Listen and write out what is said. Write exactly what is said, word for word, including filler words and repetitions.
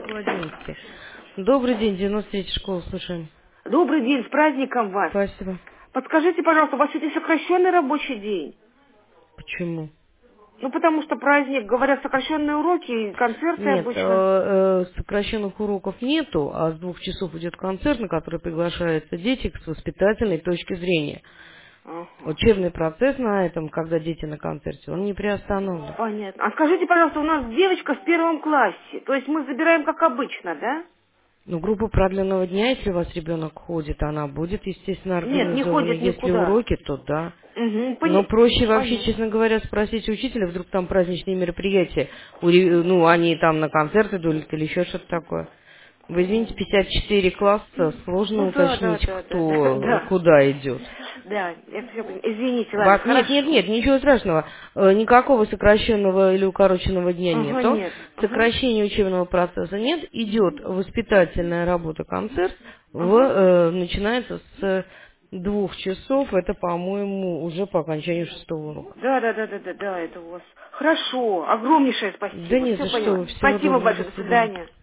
около одиннадцати. Добрый день, девяносто третья школа, слушаем. Добрый день, с праздником вас. Спасибо. Подскажите, пожалуйста, у вас сегодня сокращенный рабочий день? Почему? Ну, потому что праздник, говорят, сокращенные уроки и концерты Нет, э, обычно. э, сокращенных уроков нету, а с двух часов идет концерт, на который приглашаются дети с воспитательной точки зрения. Ага. Учебный процесс на этом, когда дети на концерте, он не приостановлен. Понятно. А скажите, пожалуйста, у нас девочка в первом классе. То есть мы забираем как обычно, да? Ну, группа продленного дня, если у вас ребенок ходит, она будет, естественно, Нет, не организована. ходит Если никуда. уроки, то да. Угу, Но поня... проще вообще, Понятно. честно говоря, спросить учителя, вдруг там праздничные мероприятия, у ре- ну, они там на концерты идут или еще что-то такое. Вы извините, пятьдесят четыре класса, сложно Ну да, да, уточнить, да, да, да, кто да. куда идет. Да, я все поняла. Извините, ладно, Бак- Нет, нет, хорошо. нет, ничего страшного. Э, Никакого сокращенного или укороченного дня Ага, нету. нет. Ага, Сокращения учебного процесса нет. Идет воспитательная работа, концерт. В, ага. э, начинается с двух часов. Это, по-моему, уже по окончанию шестого урока. Да, да, да, да, да, да, это у вас. Хорошо, огромнейшее Да спасибо. не Все за что. поняла. Всего Спасибо доброго. До большое, до свидания. свидания.